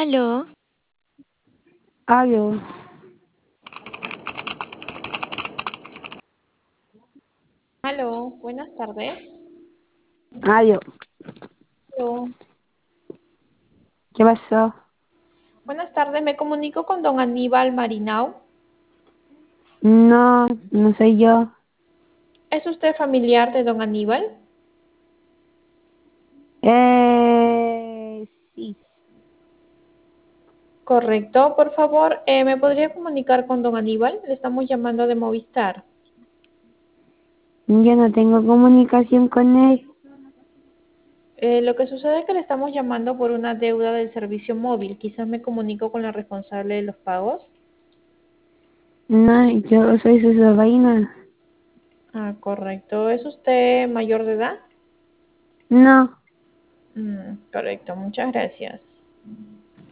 Aló, Aló, Aló, buenas tardes. aló, Aló. ¿qué pasó? Buenas tardes, me comunico con don Aníbal Marinau. No, no soy yo. ¿Es usted familiar de don Aníbal? Sí, Correcto, por favor, ¿me podría comunicar con don Aníbal? Le estamos llamando de Movistar. yo no tengo comunicación con él. Lo que sucede es que le estamos llamando por una deuda del servicio móvil. Quizás me comunico con la responsable de los pagos. No, yo soy su sobrina. Ah, correcto. ¿Es usted mayor de edad? No, Correcto, muchas gracias.